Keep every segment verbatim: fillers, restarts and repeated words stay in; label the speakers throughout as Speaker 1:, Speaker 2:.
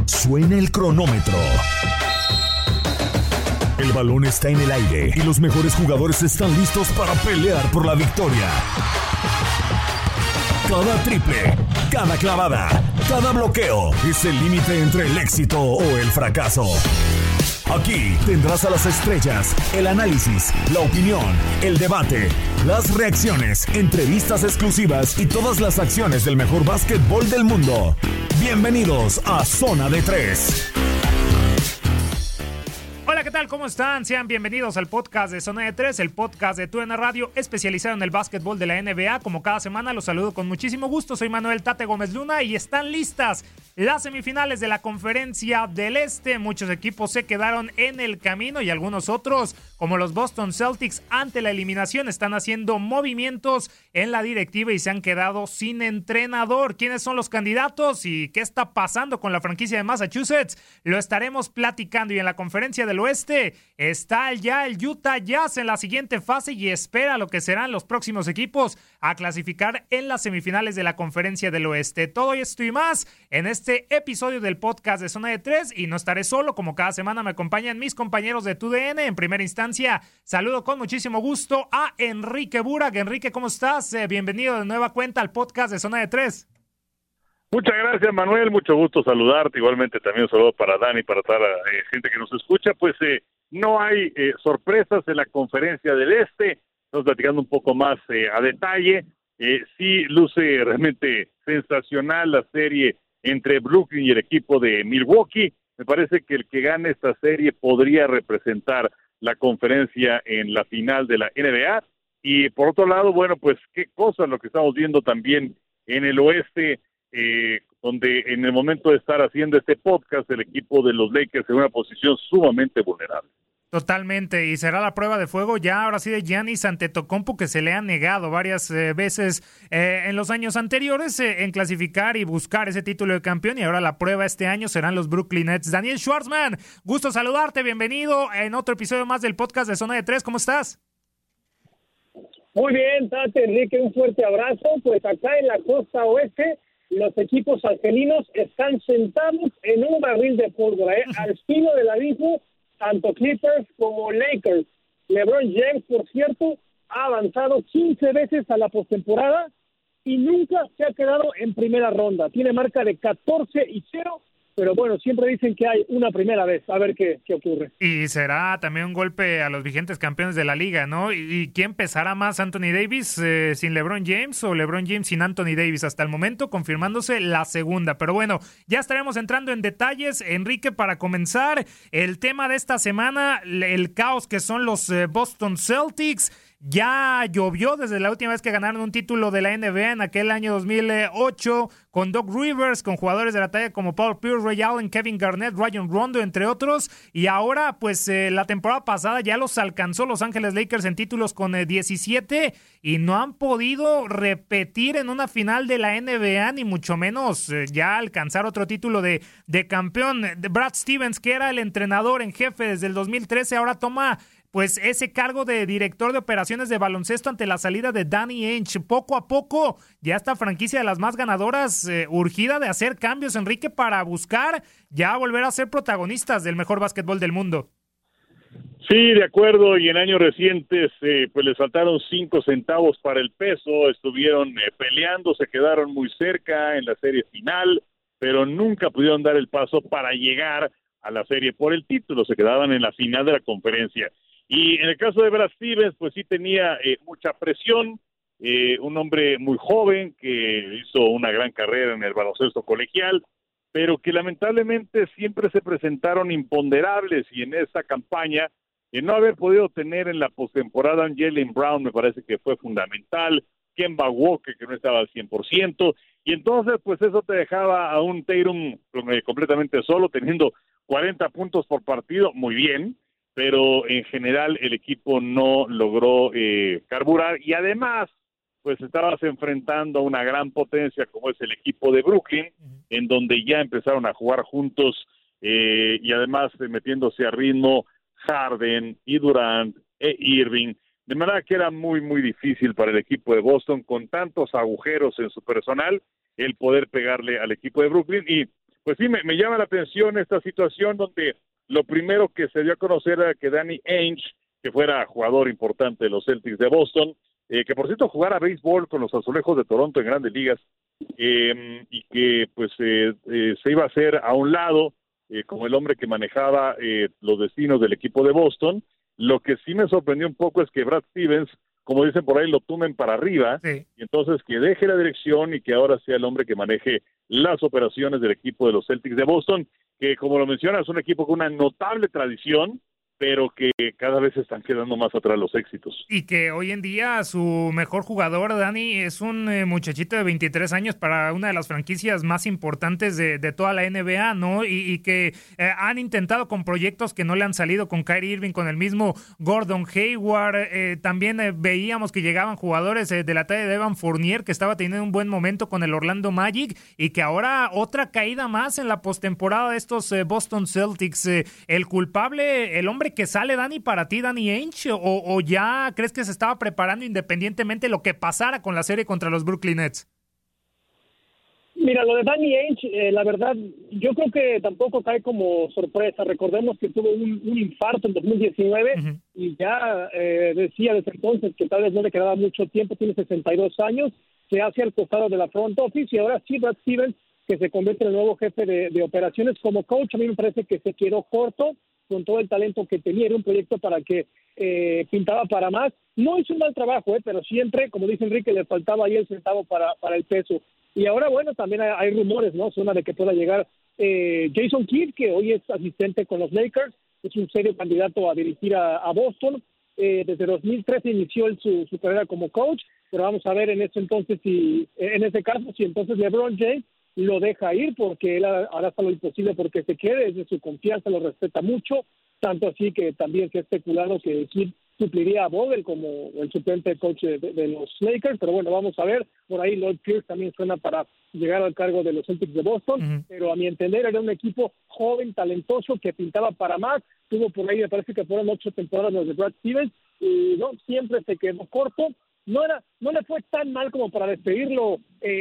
Speaker 1: Suena el cronómetro. El balón está en el aire y los mejores jugadores están listos para pelear por la victoria. Cada triple, cada clavada, cada bloqueo es el límite entre el éxito o el fracaso. Aquí tendrás a las estrellas, el análisis, la opinión, el debate, las reacciones, entrevistas exclusivas y todas las acciones del mejor básquetbol del mundo. Bienvenidos a Zona de Tres.
Speaker 2: Hola, ¿qué tal? ¿Cómo están? Sean bienvenidos al podcast de Zona de Tres, el podcast de TUDN Radio, especializado en el básquetbol de la N B A. Como cada semana, los saludo con muchísimo gusto. Soy Manuel Tate Gómez Luna y están listas las semifinales de la Conferencia del Este. Muchos equipos se quedaron en el camino y algunos otros, como los Boston Celtics, ante la eliminación, están haciendo movimientos en la directiva y se han quedado sin entrenador. ¿Quiénes son los candidatos y qué está pasando con la franquicia de Massachusetts? Lo estaremos platicando. Y en la Conferencia del Oeste está ya el Utah Jazz en la siguiente fase y espera lo que serán los próximos equipos a clasificar en las semifinales de la Conferencia del Oeste. Todo esto y más en este episodio del podcast de Zona de Tres, y no estaré solo. Como cada semana me acompañan mis compañeros de TUDN. En primera instancia, saludo con muchísimo gusto a Enrique Burak. Enrique, ¿cómo estás? Eh, bienvenido de nueva cuenta al podcast de Zona de Tres.
Speaker 3: Muchas gracias, Manuel, mucho gusto saludarte. Igualmente también un saludo para Dani, para toda la eh, gente que nos escucha. Pues eh, no hay eh, sorpresas en la Conferencia del Este. Estamos platicando un poco más eh, a detalle. Eh, sí luce realmente sensacional la serie entre Brooklyn y el equipo de Milwaukee. Me parece que el que gane esta serie podría representar la conferencia en la final de la N B A. Y por otro lado, bueno, pues qué cosa lo que estamos viendo también en el oeste, eh, donde en el momento de estar haciendo este podcast, el equipo de los Lakers en una posición sumamente vulnerable.
Speaker 2: Totalmente, y será la prueba de fuego ya ahora sí de Giannis Antetokounmpo, que se le ha negado varias eh, veces eh, en los años anteriores eh, en clasificar y buscar ese título de campeón, y ahora la prueba este año serán los Brooklyn Nets. Daniel Schwartzman, gusto saludarte, bienvenido en otro episodio más del podcast de Zona de Tres, ¿cómo estás?
Speaker 4: Muy bien, Tate, Enrique, un fuerte abrazo. Pues acá en la costa oeste, los equipos angelinos están sentados en un barril de pólvora, ¿eh? Al estilo del abismo, tanto Clippers como Lakers. LeBron James, por cierto, ha avanzado quince veces a la postemporada y nunca se ha quedado en primera ronda. Tiene marca de catorce y cero, pero bueno, siempre dicen que hay una primera vez. A ver qué, qué ocurre.
Speaker 2: Y será también un golpe a los vigentes campeones de la liga, ¿no? ¿Y, y quién pesará más, Anthony Davis eh, sin LeBron James o LeBron James sin Anthony Davis? Hasta el momento confirmándose la segunda. Pero bueno, ya estaremos entrando en detalles. Enrique, para comenzar, el tema de esta semana, el caos que son los eh, Boston Celtics. Ya llovió desde la última vez que ganaron un título de la N B A en aquel año dos mil ocho, con Doc Rivers, con jugadores de la talla como Paul Pierce, Ray Allen, Kevin Garnett, Rajon Rondo, entre otros. Y ahora, pues eh, la temporada pasada ya los alcanzó Los Ángeles Lakers en títulos con eh, diecisiete, y no han podido repetir en una final de la N B A, ni mucho menos eh, ya alcanzar otro título de, de campeón. Brad Stevens, que era el entrenador en jefe desde el dos mil trece, ahora toma pues ese cargo de director de operaciones de baloncesto ante la salida de Danny Ainge. Poco a poco, ya esta franquicia de las más ganadoras, eh, urgida de hacer cambios, Enrique, para buscar ya volver a ser protagonistas del mejor básquetbol del mundo.
Speaker 3: Sí, de acuerdo, y en años recientes eh, pues les faltaron cinco centavos para el peso, estuvieron eh, peleando, se quedaron muy cerca en la serie final, pero nunca pudieron dar el paso para llegar a la serie por el título, se quedaban en la final de la conferencia. Y en el caso de Brad Stevens, pues sí tenía eh, mucha presión, eh, un hombre muy joven que hizo una gran carrera en el baloncesto colegial, pero que lamentablemente siempre se presentaron imponderables, y en esta campaña, eh, no haber podido tener en la postemporada a Jaylen Brown me parece que fue fundamental, Kemba Walker que no estaba al cien por ciento, y entonces pues eso te dejaba a un Tatum eh, completamente solo, teniendo cuarenta puntos por partido, muy bien, pero en general el equipo no logró eh, carburar, y además pues estabas enfrentando a una gran potencia como es el equipo de Brooklyn, en donde ya empezaron a jugar juntos eh, y además eh, metiéndose a ritmo Harden y Durant e Irving, de manera que era muy muy difícil para el equipo de Boston, con tantos agujeros en su personal, el poder pegarle al equipo de Brooklyn. Y pues sí, me, me llama la atención esta situación donde lo primero que se dio a conocer era que Danny Ainge, que fuera jugador importante de los Celtics de Boston, eh, que por cierto jugara béisbol con los Azulejos de Toronto en Grandes Ligas, eh, y que pues eh, eh, se iba a hacer a un lado eh, como el hombre que manejaba eh, los destinos del equipo de Boston. Lo que sí me sorprendió un poco es que Brad Stevens, como dicen por ahí, lo tumen para arriba,
Speaker 2: sí.
Speaker 3: Y entonces que deje la dirección y que ahora sea el hombre que maneje las operaciones del equipo de los Celtics de Boston, que como lo mencionas, es un equipo con una notable tradición, pero que cada vez están quedando más atrás los éxitos.
Speaker 2: Y que hoy en día su mejor jugador, Dani, es un eh, muchachito de veintitrés años para una de las franquicias más importantes de, de toda la N B A, ¿no? Y, y que eh, han intentado con proyectos que no le han salido, con Kyrie Irving, con el mismo Gordon Hayward. Eh, también eh, veíamos que llegaban jugadores eh, de la talla de Evan Fournier, que estaba teniendo un buen momento con el Orlando Magic, y que ahora otra caída más en la postemporada de estos eh, Boston Celtics. Eh, el culpable, el hombre que sale, Dani, para ti, Danny Ainge, o, o ya crees que se estaba preparando independientemente de lo que pasara con la serie contra los Brooklyn Nets?
Speaker 4: Mira, lo de Danny Ainge, eh, la verdad, yo creo que tampoco cae como sorpresa. Recordemos que tuvo un, un infarto en dos mil diecinueve uh-huh. y ya eh, decía desde entonces que tal vez no le quedaba mucho tiempo, tiene sesenta y dos años, se hace al costado de la front office y ahora sí Brad Stevens, que se convierte en el nuevo jefe de, de operaciones como coach. A mí me parece que se quedó corto con todo el talento que tenía, era un proyecto para que eh, pintaba para más. No hizo un mal trabajo, eh, pero siempre, como dice Enrique, le faltaba ahí el centavo para, para el peso. Y ahora, bueno, también hay, hay rumores, ¿no? Suena de que pueda llegar eh, Jason Kidd, que hoy es asistente con los Lakers, es un serio candidato a dirigir a, a Boston. Eh, desde dos mil trece inició él su, su carrera como coach, pero vamos a ver en ese entonces, si, en ese caso, si entonces LeBron James lo deja ir, porque él hará hasta lo imposible porque se quede, es de su confianza, lo respeta mucho, tanto así que también se ha especulado que Kidd supliría a Vogel como el suplente coach de, de, de los Lakers, pero bueno, vamos a ver. Por ahí Lloyd Pierce también suena para llegar al cargo de los Celtics de Boston, uh-huh. pero a mi entender era un equipo joven, talentoso, que pintaba para más. Tuvo por ahí, me parece que fueron ocho temporadas los de Brad Stevens, y no, siempre se quedó corto. No era, no le fue tan mal como para despedirlo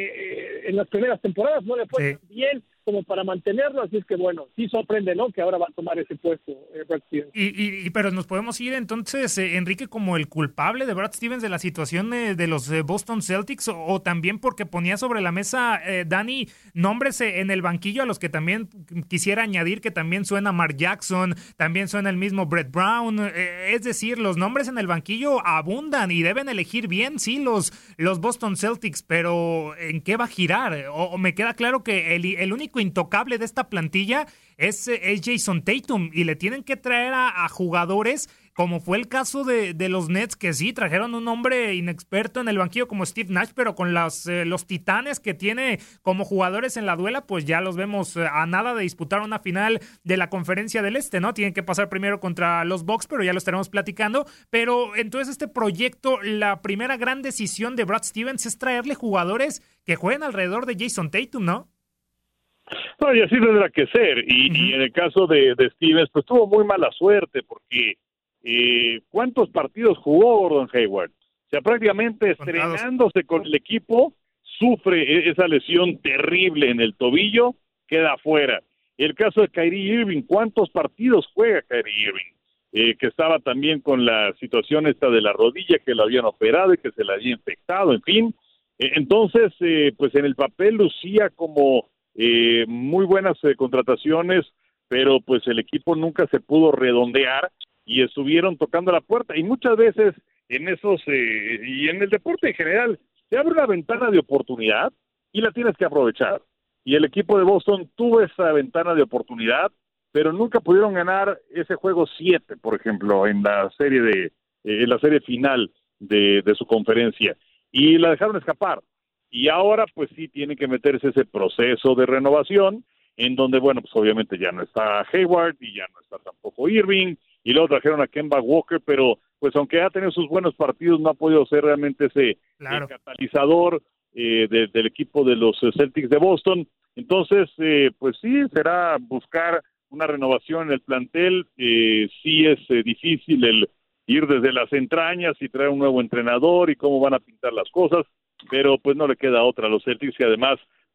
Speaker 4: eh, en las primeras temporadas, no le fue
Speaker 2: sí.
Speaker 4: tan bien como para mantenerlo, así es que bueno, sí sorprende, ¿no?, que ahora va a tomar ese puesto eh, Brad Stevens.
Speaker 2: Y, y, y pero nos podemos ir entonces, eh, Enrique, como el culpable de Brad Stevens de la situación eh, de los eh, Boston Celtics, o, o también porque ponía sobre la mesa, eh, Dani, nombres eh, en el banquillo a los que también quisiera añadir, que también suena Mark Jackson, también suena el mismo Brett Brown, eh, es decir, los nombres en el banquillo abundan y deben elegir bien, sí, los, los Boston Celtics, pero ¿en qué va a girar? O, o me queda claro que el, el único intocable de esta plantilla es, es Jason Tatum, y le tienen que traer a, a jugadores como fue el caso de, de los Nets, que sí, trajeron un hombre inexperto en el banquillo como Steve Nash, pero con las, eh, los titanes que tiene como jugadores en la duela, pues ya los vemos a nada de disputar una final de la Conferencia del Este, ¿no? Tienen que pasar primero contra los Bucks, pero ya lo estaremos platicando. Pero entonces este proyecto, la primera gran decisión de Brad Stevens es traerle jugadores que jueguen alrededor de Jason Tatum, ¿no?
Speaker 3: No, y así tendrá que ser. Y, uh-huh. y en el caso de, de Stevens, pues tuvo muy mala suerte, porque eh, ¿cuántos partidos jugó Gordon Hayward? O sea, prácticamente estrenándose con el equipo, sufre esa lesión terrible en el tobillo, queda afuera. El caso de Kyrie Irving, ¿cuántos partidos juega Kyrie Irving? Eh, que estaba también con la situación esta de la rodilla, que lo habían operado y que se la había infectado, en fin. Eh, entonces, eh, pues en el papel lucía como Eh, muy buenas eh, contrataciones, pero pues el equipo nunca se pudo redondear y estuvieron tocando la puerta. Y muchas veces en esos, eh, y en el deporte en general, se abre una ventana de oportunidad y la tienes que aprovechar. Y el equipo de Boston tuvo esa ventana de oportunidad, pero nunca pudieron ganar ese juego siete, por ejemplo, en la serie de, eh, en la serie final de, de su conferencia. Y la dejaron escapar. Y ahora pues sí tiene que meterse ese proceso de renovación, en donde, bueno, pues obviamente ya no está Hayward y ya no está tampoco Irving, y luego trajeron a Kemba Walker, pero pues aunque ha tenido sus buenos partidos, no ha podido ser realmente ese
Speaker 2: claro.
Speaker 3: eh, catalizador eh, de, del equipo de los Celtics de Boston. Entonces, eh, pues sí, será buscar una renovación en el plantel. Eh, sí es eh, difícil el ir desde las entrañas y traer un nuevo entrenador y cómo van a pintar las cosas, pero pues no le queda otra a los Celtics, y además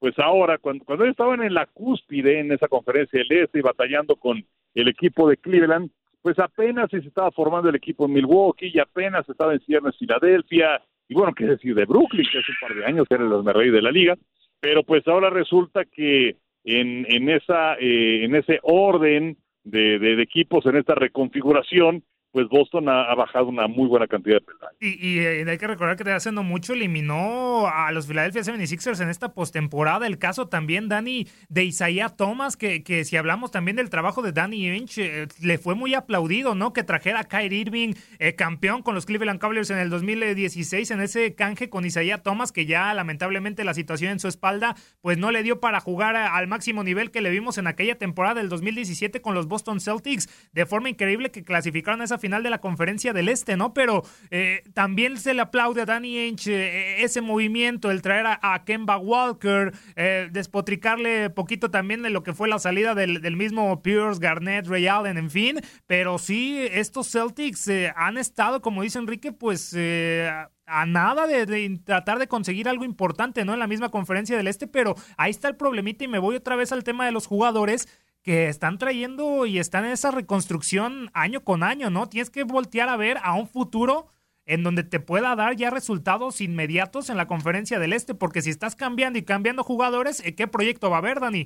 Speaker 3: pues ahora, cuando, cuando ellos estaban en la cúspide en esa conferencia del Este y batallando con el equipo de Cleveland, pues apenas se estaba formando el equipo en Milwaukee y apenas estaba en ciernes Filadelfia, y bueno, qué decir de Brooklyn, que hace un par de años era el rey de la liga, pero pues ahora resulta que en, en, esa, eh, en ese orden de, de, de equipos, en esta reconfiguración, pues Boston ha, ha bajado una muy buena cantidad de peldaños.
Speaker 2: Y, y eh, hay que recordar que hace no mucho eliminó a los Philadelphia setenta y seis ers en esta postemporada. El caso también, Dani, de Isaiah Thomas, que, que si hablamos también del trabajo de Danny Ainge, eh, le fue muy aplaudido, ¿no? Que trajera a Kyrie Irving, eh, campeón con los Cleveland Cavaliers en el dos mil dieciséis, en ese canje con Isaiah Thomas, que ya lamentablemente la situación en su espalda, pues no le dio para jugar a, al máximo nivel que le vimos en aquella temporada del dos mil diecisiete con los Boston Celtics, de forma increíble que clasificaron a esa final de la conferencia del Este, ¿no? Pero eh, también se le aplaude a Danny Ainge eh, ese movimiento, el traer a, a Kemba Walker, eh, despotricarle poquito también de lo que fue la salida del, del mismo Pierce, Garnett, Ray Allen, en fin, pero sí, estos Celtics eh, han estado, como dice Enrique, pues eh, a nada de, de tratar de conseguir algo importante, ¿no? En la misma conferencia del Este, pero ahí está el problemita y me voy otra vez al tema de los jugadores que están trayendo y están en esa reconstrucción año con año, ¿no? Tienes que voltear a ver a un futuro en donde te pueda dar ya resultados inmediatos en la conferencia del Este, porque si estás cambiando y cambiando jugadores, ¿qué proyecto va a haber, Dani?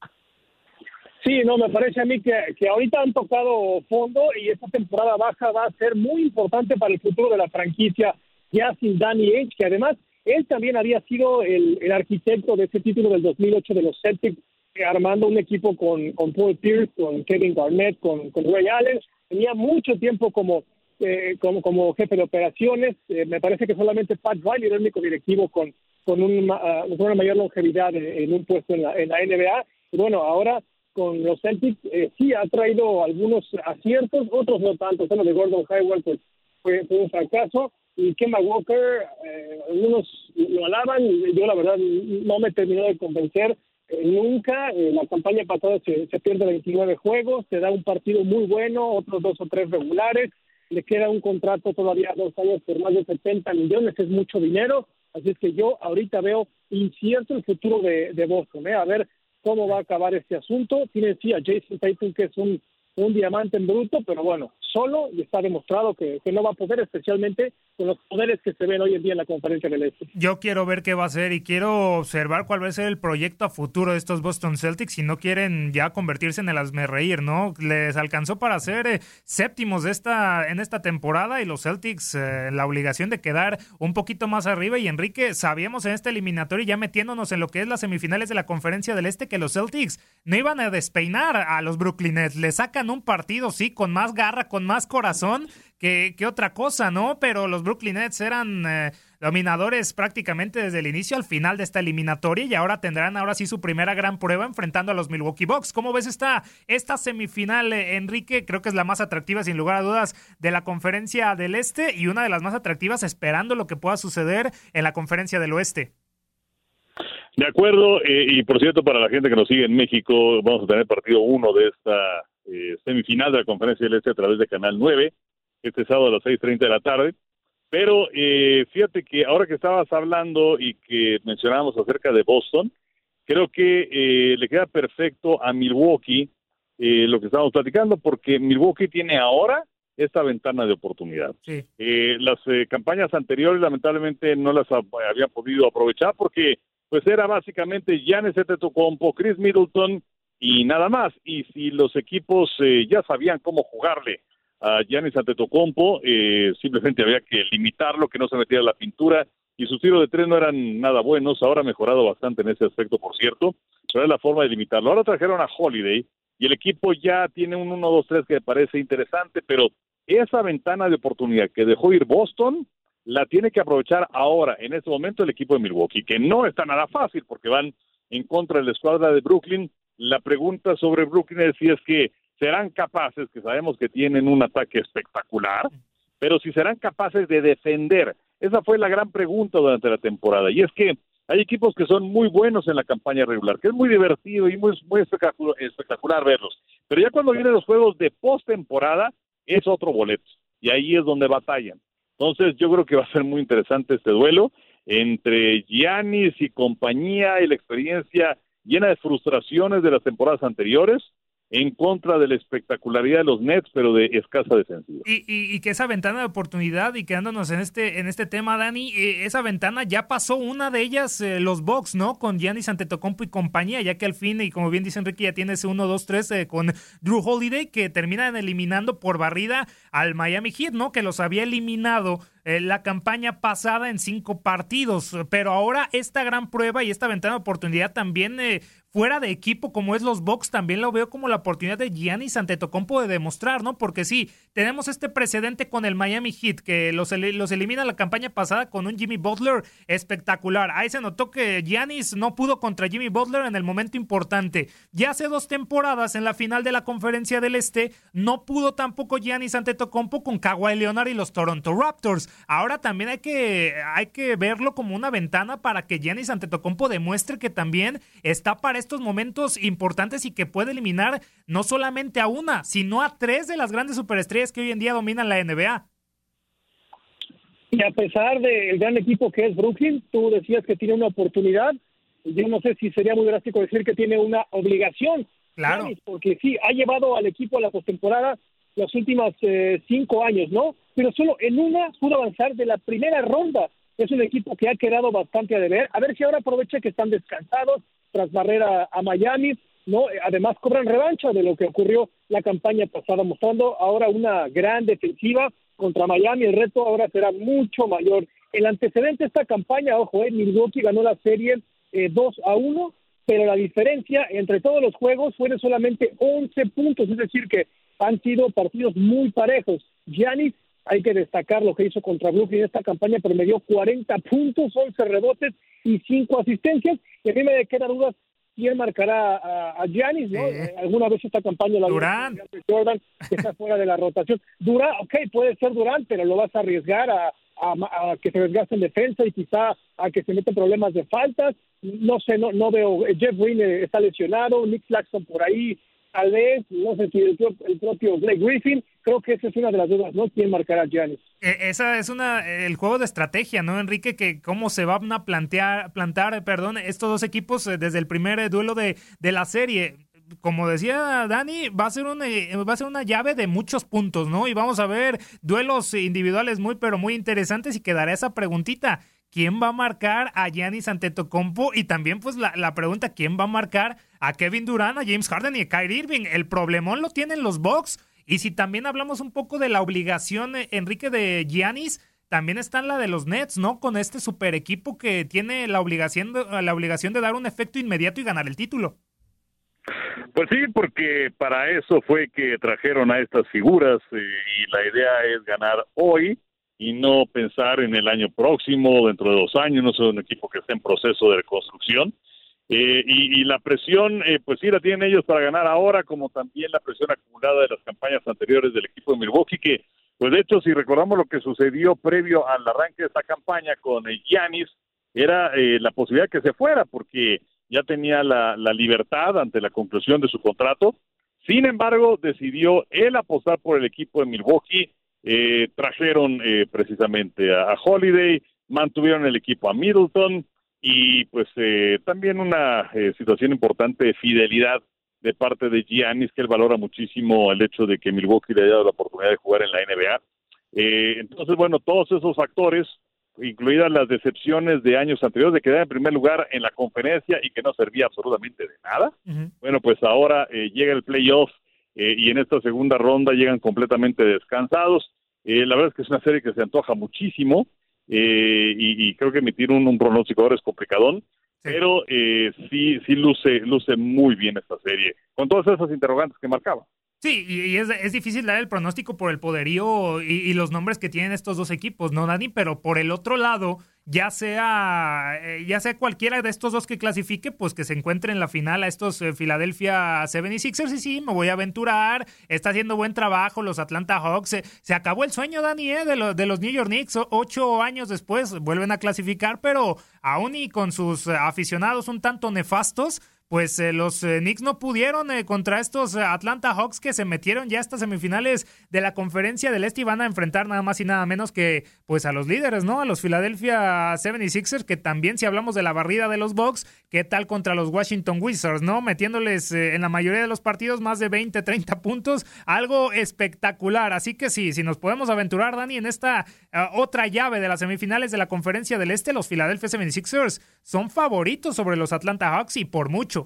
Speaker 4: Sí, no, me parece a mí que, que ahorita han tocado fondo y esta temporada baja va a ser muy importante para el futuro de la franquicia, ya sin Danny Ainge, que además él también había sido el, el arquitecto de ese título del dos mil ocho de los Celtics, armando un equipo con, con Paul Pierce, con Kevin Garnett, con, con Ray Allen. Tenía mucho tiempo como, eh, como, como jefe de operaciones. Eh, me parece que solamente Pat Riley era el único directivo con, con, un, uh, con una mayor longevidad en, en un puesto en la, en la N B A. Y bueno, ahora con los Celtics eh, sí ha traído algunos aciertos, otros no tanto. Lo de Gordon Hayward pues, fue, fue un fracaso. Y Kemba Walker, eh, algunos lo alaban, yo la verdad no me terminó de convencer. Eh, nunca, eh, la campaña pasada se, se pierde veintinueve juegos, te da un partido muy bueno, otros dos o tres regulares, le queda un contrato todavía dos años por más de setenta millones, es mucho dinero, así es que yo ahorita veo incierto el futuro de, de Boston, ¿eh? A ver cómo va a acabar este asunto. Tiene sí a Jason Tatum, que es un, un diamante en bruto, pero bueno, solo, y está demostrado que, que no va a poder, especialmente con los poderes que se ven hoy en día en la conferencia del Este.
Speaker 2: Yo quiero ver qué va a ser y quiero observar cuál va a ser el proyecto a futuro de estos Boston Celtics si no quieren ya convertirse en el hazmerreír, ¿no? Les alcanzó para ser eh, séptimos de esta, en esta temporada y los Celtics eh, la obligación de quedar un poquito más arriba. Y Enrique, sabíamos en este eliminatorio, ya metiéndonos en lo que es las semifinales de la conferencia del Este, que los Celtics no iban a despeinar a los Brooklyn Nets. Le sacan un partido, sí, con más garra, con más corazón que, que otra cosa, ¿no? Pero los Brooklyn Nets eran eh, dominadores prácticamente desde el inicio al final de esta eliminatoria y ahora tendrán ahora sí su primera gran prueba enfrentando a los Milwaukee Bucks. ¿Cómo ves esta, esta semifinal, eh, Enrique? Creo que es la más atractiva, sin lugar a dudas, de la conferencia del Este y una de las más atractivas esperando lo que pueda suceder en la conferencia del Oeste.
Speaker 3: De acuerdo, eh, y por cierto, para la gente que nos sigue en México, vamos a tener partido uno de esta eh, semifinal de la Conferencia del Este a través de Canal nueve, este sábado a las seis treinta de la tarde. Pero eh, fíjate que ahora que estabas hablando y que mencionábamos acerca de Boston, creo que eh, le queda perfecto a Milwaukee eh, lo que estábamos platicando, porque Milwaukee tiene ahora esta ventana de oportunidad.
Speaker 2: Sí.
Speaker 3: Eh, las eh, campañas anteriores lamentablemente no las ha, habían podido aprovechar porque pues era básicamente Giannis Antetokounmpo, Chris Middleton y nada más. Y si los equipos eh, ya sabían cómo jugarle a Giannis Antetokounmpo, eh, simplemente había que limitarlo, que no se metiera la pintura, y sus tiros de tres no eran nada buenos. Ahora ha mejorado bastante en ese aspecto, por cierto, pero es la forma de limitarlo. Ahora trajeron a Holiday, y el equipo ya tiene un uno dos tres que me parece interesante, pero esa ventana de oportunidad que dejó ir Boston, la tiene que aprovechar ahora, en este momento, el equipo de Milwaukee, que no está nada fácil, porque van en contra de la escuadra de Brooklyn. La pregunta sobre Brooklyn es si es que serán capaces, que sabemos que tienen un ataque espectacular, pero si serán capaces de defender. Esa fue la gran pregunta durante la temporada, y es que hay equipos que son muy buenos en la campaña regular, que es muy divertido y muy, muy espectacular, espectacular verlos, pero ya cuando vienen los juegos de postemporada, es otro boleto, y ahí es donde batallan. Entonces yo creo que va a ser muy interesante este duelo. entre Giannis y compañía y la experiencia llena de frustraciones de las temporadas anteriores, en contra de la espectacularidad de los Nets, pero de escasa defensiva.
Speaker 2: Y, y, y que esa ventana de oportunidad, y quedándonos en este en este tema, Dani, eh, esa ventana ya pasó una de ellas, eh, los Bucks, ¿no? Con Giannis Antetokounmpo y compañía, ya que al fin, y como bien dice Enrique, ya tiene ese uno dos tres eh, con Drew Holiday, que terminan eliminando por barrida al Miami Heat, ¿no? Que los había eliminado eh, la campaña pasada en cinco partidos, pero ahora esta gran prueba y esta ventana de oportunidad también eh, fuera de equipo como es los Bucks, también lo veo como la oportunidad de Giannis Antetokounmpo de demostrar, ¿no? Porque sí, tenemos este precedente con el Miami Heat, que los, los elimina la campaña pasada con un Jimmy Butler espectacular. Ahí se notó que Giannis no pudo contra Jimmy Butler en el momento importante. Ya hace dos temporadas en la final de la Conferencia del Este, no pudo tampoco Giannis Antetokounmpo con Kawhi Leonard y los Toronto Raptors. Ahora también hay que, hay que verlo como una ventana para que Giannis Antetokounmpo demuestre que también está para estos momentos importantes y que puede eliminar no solamente a una, sino a tres de las grandes superestrellas que hoy en día dominan la N B A.
Speaker 4: Y a pesar del gran equipo que es Brooklyn, tú decías que tiene una oportunidad. Yo no sé si sería muy drástico decir que tiene una obligación.
Speaker 2: Claro.
Speaker 4: Porque sí, ha llevado al equipo a la postemporada los últimos eh, cinco años, ¿no? Pero solo en una pudo avanzar de la primera ronda. Es un equipo que ha quedado bastante a deber. A ver si ahora aprovecha que están descansados tras barrer a, a Miami, ¿no? Además cobran revancha de lo que ocurrió la campaña pasada, mostrando ahora una gran defensiva contra Miami. El reto ahora será mucho mayor. El antecedente de esta campaña, ojo, eh, Milwaukee ganó la serie eh, dos a uno, pero la diferencia entre todos los juegos fue de solamente once puntos, es decir que han sido partidos muy parejos. Giannis, hay que destacar lo que hizo contra Brooklyn en esta campaña, promedió cuarenta puntos, once rebotes y cinco asistencias, y a mí me queda dudas quién marcará a, a Giannis, ¿no? Eh. Alguna vez esta campaña la
Speaker 2: Durán.
Speaker 4: Jordan, que está fuera de la rotación. Durán, ok, puede ser Durán, pero lo vas a arriesgar a, a, a que se desgaste en defensa y quizá a que se meten problemas de faltas. No sé, no, no veo. Jeff Green está lesionado, Nick Claxton por ahí, tal vez, no sé si el, el propio Blake Griffin. Creo que esa es una de las dudas, ¿no? ¿Quién marcará a Giannis?
Speaker 2: Eh, esa es una el juego de estrategia, ¿no, Enrique? Que cómo se van a plantear, plantar, perdón, estos dos equipos eh, desde el primer eh, duelo de, de la serie. Como decía Dani, va a ser una, va a ser una llave de muchos puntos, ¿no? Y vamos a ver duelos individuales muy, pero muy interesantes, y quedará esa preguntita. ¿Quién va a marcar a Giannis Antetokounmpo? Y también pues la, la pregunta, ¿quién va a marcar a Kevin Durant, a James Harden y a Kyrie Irving? El problemón lo tienen los Bucks. Y si también hablamos un poco de la obligación, Enrique, de Giannis, también está la de los Nets, ¿no? Con este super equipo que tiene la obligación de, la obligación de dar un efecto inmediato y ganar el título.
Speaker 3: Pues sí, porque para eso fue que trajeron a estas figuras eh, y la idea es ganar hoy y no pensar en el año próximo, dentro de dos años. No soy un equipo que esté en proceso de reconstrucción. Eh, y, y la presión, eh, pues sí, la tienen ellos para ganar ahora, como también la presión acumulada de las campañas anteriores del equipo de Milwaukee, que, pues de hecho, si recordamos lo que sucedió previo al arranque de esta campaña con eh, Giannis, era eh, la posibilidad que se fuera, porque ya tenía la, la libertad ante la conclusión de su contrato. Sin embargo, decidió él apostar por el equipo de Milwaukee. Eh, trajeron eh, precisamente a, a Holiday, mantuvieron el equipo a Middleton, y pues eh, también una eh, situación importante de fidelidad de parte de Giannis, que él valora muchísimo el hecho de que Milwaukee le haya dado la oportunidad de jugar en la N B A. Eh, entonces, bueno, todos esos factores, incluidas las decepciones de años anteriores de quedar en primer lugar en la conferencia y que no servía absolutamente de nada, uh-huh. Bueno, pues ahora eh, llega el playoff eh, y en esta segunda ronda llegan completamente descansados. Eh, la verdad es que es una serie que se antoja muchísimo. Eh, y, y creo que emitir un, un pronóstico ahora es complicadón, sí. Pero eh, sí, sí luce, luce muy bien esta serie, con todas esas interrogantes que marcaba.
Speaker 2: Sí, y es, es difícil dar el pronóstico por el poderío y, y los nombres que tienen estos dos equipos, ¿no, Dani? Pero por el otro lado, ya sea eh, ya sea cualquiera de estos dos que clasifique, pues que se encuentre en la final a estos eh, Philadelphia setenta y seis ers, y sí, me voy a aventurar, está haciendo buen trabajo los Atlanta Hawks, se, se acabó el sueño, Dani, eh, de, lo, de los New York Knicks, o, ocho años después vuelven a clasificar, pero aún y con sus aficionados un tanto nefastos, pues eh, los eh, Knicks no pudieron eh, contra estos eh, Atlanta Hawks que se metieron ya hasta semifinales de la Conferencia del Este y van a enfrentar nada más y nada menos que pues a los líderes, ¿no? A los Philadelphia setenta y seis ers, que también, si hablamos de la barrida de los Bucks, ¿qué tal contra los Washington Wizards, no? Metiéndoles eh, en la mayoría de los partidos más de veinte, treinta puntos, algo espectacular. Así que sí, si nos podemos aventurar, Dani, en esta uh, otra llave de las semifinales de la Conferencia del Este, los Philadelphia setenta y seis ers son favoritos sobre los Atlanta Hawks y por mucho.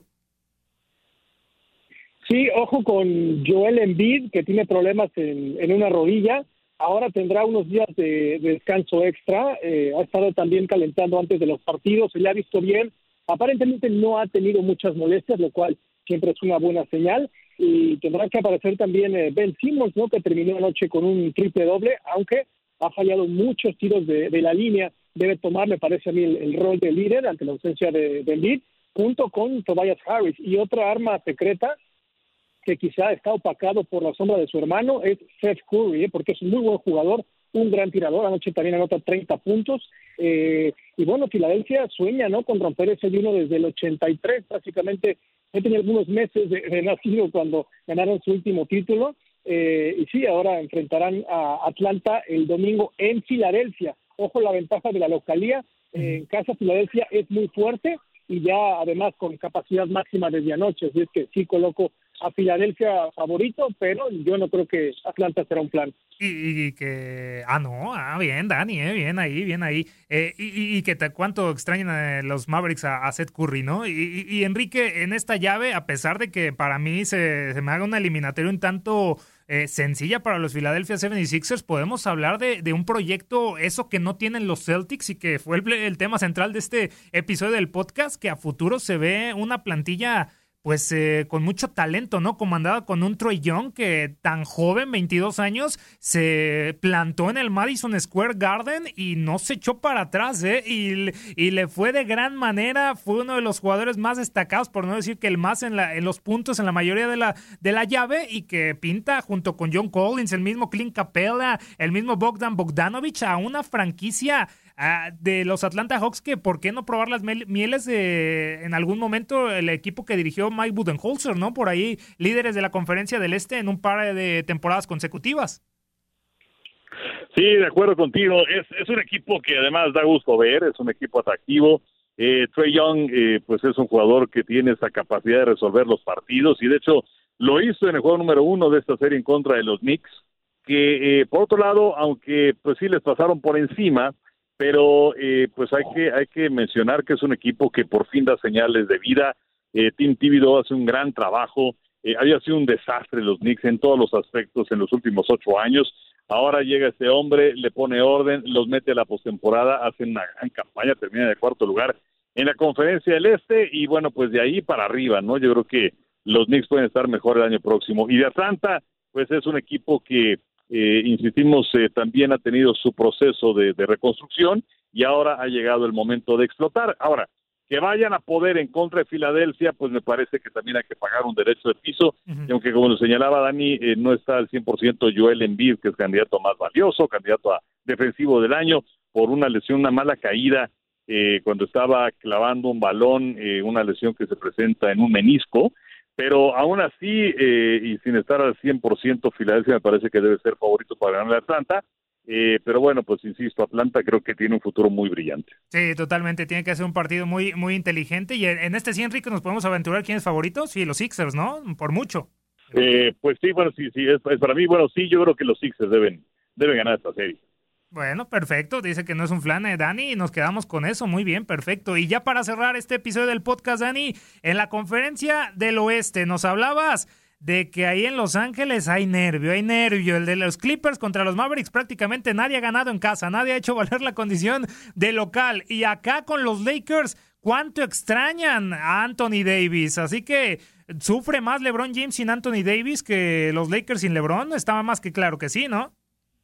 Speaker 4: Sí, ojo con Joel Embiid, que tiene problemas en, en una rodilla. Ahora tendrá unos días de, de descanso extra. Eh, ha estado también calentando antes de los partidos. Se le ha visto bien. Aparentemente no ha tenido muchas molestias, lo cual siempre es una buena señal. Y tendrá que aparecer también eh, Ben Simmons, ¿no? Que terminó anoche con un triple doble, aunque ha fallado muchos tiros de, de la línea. Debe tomar, me parece a mí, el, el rol de líder ante la ausencia de, de Embiid, junto con Tobias Harris. Y otra arma secreta que quizá está opacado por la sombra de su hermano, es Seth Curry, ¿eh? Porque es un muy buen jugador, un gran tirador. Anoche también anota treinta puntos. Eh, y bueno, Filadelfia sueña, ¿no?, con romper ese uno desde el ochenta y tres, prácticamente. He tenido algunos meses de, de nacido cuando ganaron su último título. Eh, y sí, ahora enfrentarán a Atlanta el domingo en Filadelfia. Ojo, la ventaja de la localía. Eh, en casa, Filadelfia es muy fuerte y ya además con capacidad máxima desde anoche. Así es que sí coloco a Filadelfia favorito, pero yo no creo que Atlanta será un plan.
Speaker 2: Y, y que, ah, no, ah, bien, Dani, eh, bien ahí, bien ahí. Eh, y, y que te, cuánto extrañan eh, los Mavericks a, a Seth Curry, ¿no? Y, y, y Enrique, en esta llave, a pesar de que para mí se, se me haga una eliminatoria un tanto eh, sencilla para los Philadelphia setenta y seis ers, podemos hablar de, de un proyecto, eso que no tienen los Celtics y que fue el, el tema central de este episodio del podcast, que a futuro se ve una plantilla pues eh, con mucho talento, ¿no? Comandada con un Trae Young que tan joven, veintidós años, se plantó en el Madison Square Garden y no se echó para atrás, ¿eh? Y, y le fue de gran manera, fue uno de los jugadores más destacados, por no decir que el más en, la, en los puntos en la mayoría de la, de la llave, y que pinta junto con John Collins, el mismo Clint Capella, el mismo Bogdan Bogdanovic, a una franquicia Uh, de los Atlanta Hawks, que por qué no probar las mieles de en algún momento el equipo que dirigió Mike Budenholzer, ¿no? Por ahí líderes de la Conferencia del Este en un par de temporadas consecutivas.
Speaker 3: Sí, de acuerdo contigo. Es, es un equipo que además da gusto ver, es un equipo atractivo. Eh, Trae Young, eh, pues es un jugador que tiene esa capacidad de resolver los partidos y de hecho lo hizo en el juego número uno de esta serie en contra de los Knicks, que eh, por otro lado, aunque pues sí les pasaron por encima, pero eh, pues hay que hay que mencionar que es un equipo que por fin da señales de vida. eh, Tim Thibodeau hace un gran trabajo. eh, había sido un desastre los Knicks en todos los aspectos en los últimos ocho años. Ahora llega este hombre, le pone orden, los mete a la postemporada, hacen una gran campaña, termina de cuarto lugar en la Conferencia del Este y bueno, pues de ahí para arriba, ¿no? Yo creo que los Knicks pueden estar mejor el año próximo. Y de Atlanta, pues es un equipo que Eh, insistimos, eh, también ha tenido su proceso de, de reconstrucción y ahora ha llegado el momento de explotar. Ahora, que vayan a poder en contra de Filadelfia, pues me parece que también hay que pagar un derecho de piso, uh-huh. Y aunque como lo señalaba Dani, eh, no está al cien por ciento Joel Embiid, que es candidato más valioso, candidato a defensivo del año, por una lesión, una mala caída, eh, cuando estaba clavando un balón, eh, una lesión que se presenta en un menisco. Pero aún así, eh, y sin estar al cien por ciento, Filadelfia me parece que debe ser favorito para ganar a Atlanta. Eh, pero bueno, pues insisto, Atlanta creo que tiene un futuro muy brillante.
Speaker 2: Sí, totalmente. Tiene que ser un partido muy muy inteligente. Y en este sí, Enrique, nos podemos aventurar quién es favorito. Sí, los Sixers, ¿no? Por mucho.
Speaker 3: Eh, pues sí, bueno, sí, sí. Es, es para mí, bueno, sí, yo creo que los Sixers deben, deben ganar esta serie.
Speaker 2: Bueno, perfecto. Dice que no es un flan, eh, Dani, y nos quedamos con eso. Muy bien, perfecto. Y ya para cerrar este episodio del podcast, Dani, en la Conferencia del Oeste nos hablabas de que ahí en Los Ángeles hay nervio, hay nervio. El de los Clippers contra los Mavericks, prácticamente nadie ha ganado en casa, nadie ha hecho valer la condición de local. Y acá con los Lakers, ¿cuánto extrañan a Anthony Davis? Así que ¿sufre más LeBron James sin Anthony Davis que los Lakers sin LeBron? Estaba más que claro que sí, ¿no?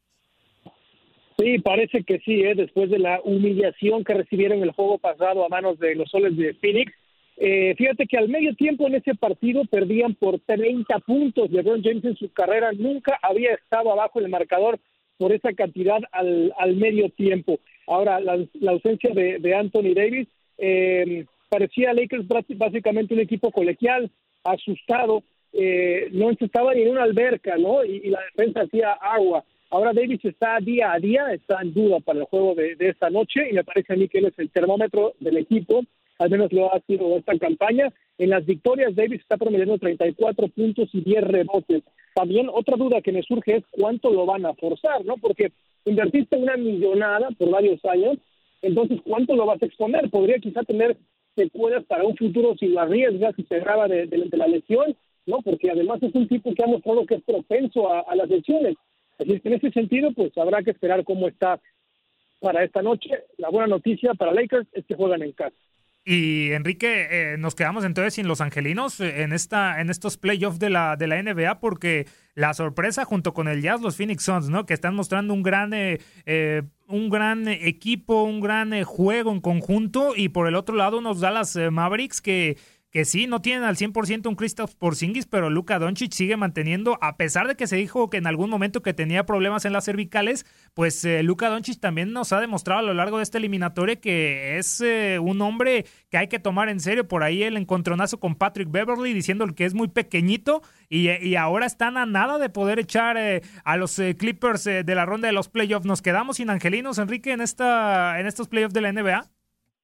Speaker 4: Sí, parece que sí, ¿eh? Después de la humillación que recibieron el juego pasado a manos de los Soles de Phoenix. Eh, fíjate que al medio tiempo en ese partido perdían por treinta puntos. LeBron James en su carrera nunca había estado abajo el marcador por esa cantidad al, al medio tiempo. Ahora, la, la ausencia de, de Anthony Davis, eh, parecía Lakers básicamente un equipo colegial, asustado, eh, no estaba ni en una alberca, ¿no? Y, y la defensa hacía agua. Ahora Davis está día a día, está en duda para el juego de, de esta noche, y me parece a mí que él es el termómetro del equipo, al menos lo ha sido esta campaña. En las victorias, Davis está promediando treinta y cuatro puntos y diez rebotes. También otra duda que me surge es cuánto lo van a forzar, ¿no? Porque invertiste una millonada por varios años, entonces ¿cuánto lo vas a exponer? Podría quizá tener secuelas para un futuro si lo arriesga, si se graba de, de, de la lesión, ¿no? Porque además es un tipo que ha mostrado que es propenso a, a las lesiones. Así que en ese sentido, pues habrá que esperar cómo está para esta noche. La buena noticia para Lakers es que juegan en casa.
Speaker 2: Y Enrique, eh, nos quedamos entonces sin los angelinos en esta en estos playoffs de la de la N B A, porque la sorpresa junto con el Jazz, los Phoenix Suns, ¿no? Que están mostrando un gran eh, eh, un gran equipo, un gran eh, juego en conjunto, y por el otro lado unos Dallas eh, Mavericks que que sí, no tienen al cien por ciento un Kristaps Porzingis, pero Luka Doncic sigue manteniendo, a pesar de que se dijo que en algún momento que tenía problemas en las cervicales, pues eh, Luka Doncic también nos ha demostrado a lo largo de esta eliminatoria que es eh, un hombre que hay que tomar en serio. Por ahí el encontronazo con Patrick Beverley diciéndole que es muy pequeñito, y, y ahora están a nada de poder echar eh, a los eh, Clippers eh, de la ronda de los playoffs. ¿Nos quedamos sin angelinos, Enrique, en esta en estos playoffs de la N B A?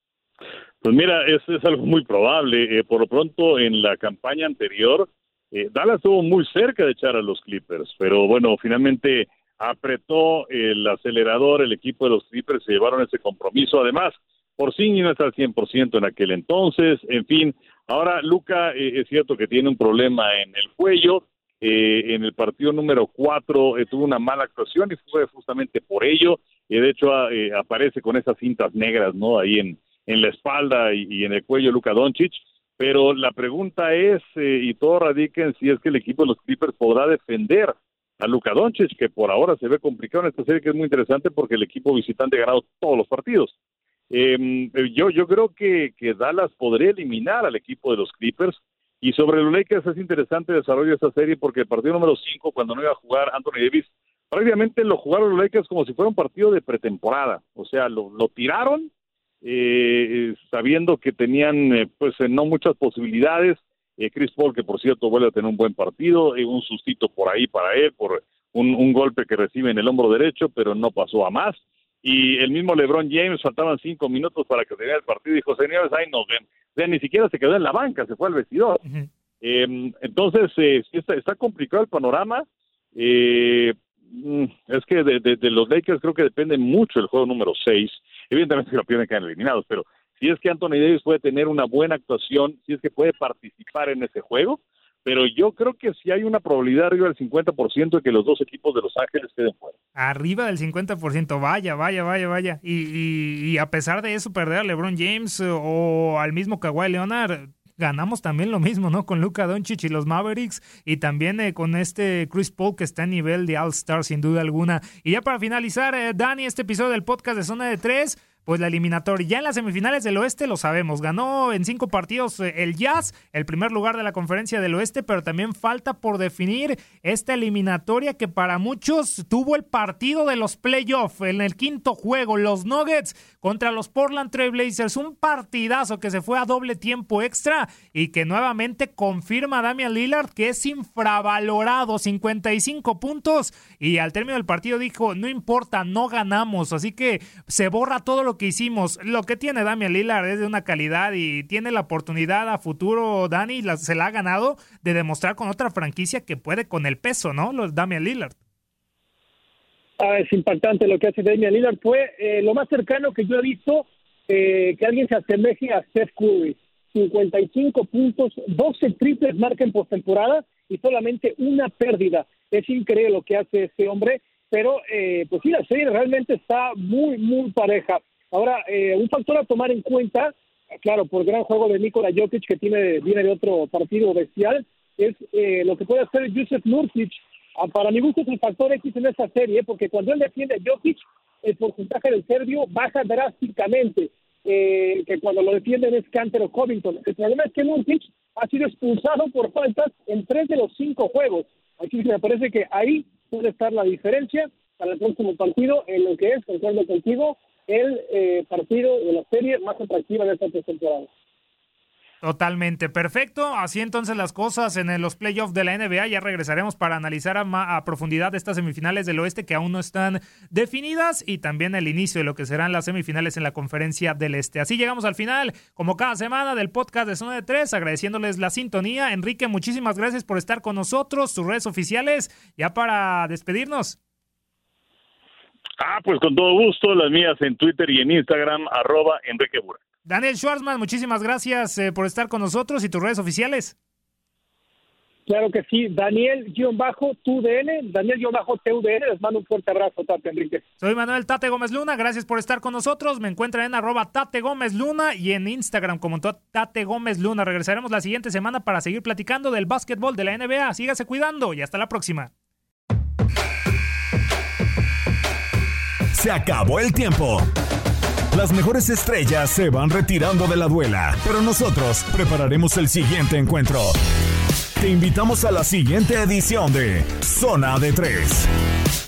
Speaker 3: Pues mira, es, es algo muy probable. Eh, por lo pronto, en la campaña anterior, eh, Dallas estuvo muy cerca de echar a los Clippers, pero bueno, finalmente apretó el acelerador el equipo de los Clippers, se llevaron ese compromiso. Además, Porzingis no está al cien por ciento en aquel entonces. En fin, ahora Luka eh, es cierto que tiene un problema en el cuello. Eh, en el partido número cuatro eh, tuvo una mala actuación y fue justamente por ello. Eh, de hecho, eh, aparece con esas cintas negras, ¿no? Ahí en en la espalda y, y en el cuello Luka Doncic, pero la pregunta es, eh, y todo radica en si es que el equipo de los Clippers podrá defender a Luka Doncic, que por ahora se ve complicado en esta serie, que es muy interesante porque el equipo visitante ha ganado todos los partidos. Eh, yo, yo creo que, que Dallas podría eliminar al equipo de los Clippers, y sobre los Lakers es interesante el desarrollo de esta serie porque el partido número cinco, cuando no iba a jugar Anthony Davis, prácticamente lo jugaron los Lakers como si fuera un partido de pretemporada, o sea, lo, lo tiraron, Eh, sabiendo que tenían eh, pues eh, no muchas posibilidades. eh, Chris Paul, que por cierto vuelve a tener un buen partido, eh, un sustito por ahí para él, por un, un golpe que recibe en el hombro derecho, pero no pasó a más. Y el mismo LeBron James, faltaban cinco minutos para que terminara el partido, y dijo, señores, ahí nos ven. O sea, ni siquiera se quedó en la banca, se fue al vestidor. Uh-huh. eh, entonces eh, está, está complicado el panorama. eh, es que de, de, de los Lakers creo que depende mucho el juego número seis. Evidentemente si lo pierden quedan eliminados, pero si es que Anthony Davis puede tener una buena actuación, si es que puede participar en ese juego, pero yo creo que sí hay una probabilidad arriba del cincuenta por ciento de que los dos equipos de Los Ángeles queden fuera.
Speaker 2: Arriba del cincuenta por ciento, vaya, vaya, vaya, vaya. Y, y, y a pesar de eso, perder a LeBron James o al mismo Kawhi Leonard, ganamos también lo mismo, ¿no? Con Luka Doncic y los Mavericks, y también eh, con este Chris Paul que está a nivel de All-Star sin duda alguna. Y ya para finalizar, eh, Dani, este episodio del podcast de Zona de Tres, pues la eliminatoria. Ya en las semifinales del oeste lo sabemos, ganó en cinco partidos el Jazz, el primer lugar de la conferencia del oeste, pero también falta por definir esta eliminatoria que para muchos tuvo el partido de los playoffs en el quinto juego, los Nuggets contra los Portland Trail Blazers, un partidazo que se fue a doble tiempo extra y que nuevamente confirma a Damian Lillard que es infravalorado, cincuenta y cinco puntos, y al término del partido dijo, no importa, no ganamos, así que se borra todo lo que hicimos. Lo que tiene Damian Lillard es de una calidad y tiene la oportunidad a futuro, Dani, la, se la ha ganado de demostrar con otra franquicia que puede con el peso, ¿no? Los Damian Lillard.
Speaker 4: Ah, es impactante lo que hace Damian Lillard. Fue eh, lo más cercano que yo he visto eh, que alguien se asemeje a Steph Curry. cincuenta y cinco puntos, doce triples marca en postemporada y solamente una pérdida. Es increíble lo que hace este hombre, pero eh, pues sí, la serie realmente está muy, muy pareja. Ahora, eh, un factor a tomar en cuenta, claro, por el gran juego de Nikola Jokic, que tiene viene de otro partido bestial, es eh, lo que puede hacer Jusuf Nurkic. Ah, para mi gusto es el factor X en esta serie, porque cuando él defiende a Jokic, el porcentaje del serbio baja drásticamente, eh, que cuando lo defienden es Kanter o Covington. El problema es que Nurkic ha sido expulsado por faltas en tres de los cinco juegos. Así que me parece que ahí puede estar la diferencia para el próximo partido en lo que es, concuerdo contigo, el eh, partido de la serie más atractiva de esta temporada.
Speaker 2: Totalmente, perfecto. Así entonces las cosas en los playoffs de la N B A. Ya regresaremos para analizar a, ma- a profundidad estas semifinales del oeste que aún no están definidas y también el inicio de lo que serán las semifinales en la conferencia del este. Así llegamos al final, como cada semana, del podcast de Zona de Tres, agradeciéndoles la sintonía. Enrique, muchísimas gracias por estar con nosotros, sus redes oficiales, ya para despedirnos.
Speaker 3: Ah, pues con todo gusto, las mías en Twitter y en Instagram, arroba Enrique Burak.
Speaker 2: Daniel Schwartzman, muchísimas gracias eh, por estar con nosotros y tus redes oficiales.
Speaker 4: Claro que sí, Daniel-T U D N, Daniel-T U D N, les mando un fuerte abrazo, Tate Enrique.
Speaker 2: Soy Manuel Tate Gómez Luna, gracias por estar con nosotros, me encuentran en arroba Tate Gómez Luna y en Instagram como Tate Gómez Luna. Regresaremos la siguiente semana para seguir platicando del básquetbol de la N B A, sígase cuidando y hasta la próxima.
Speaker 1: Se acabó el tiempo. Las mejores estrellas se van retirando de la duela, pero nosotros prepararemos el siguiente encuentro. Te invitamos a la siguiente edición de Zona de Tres.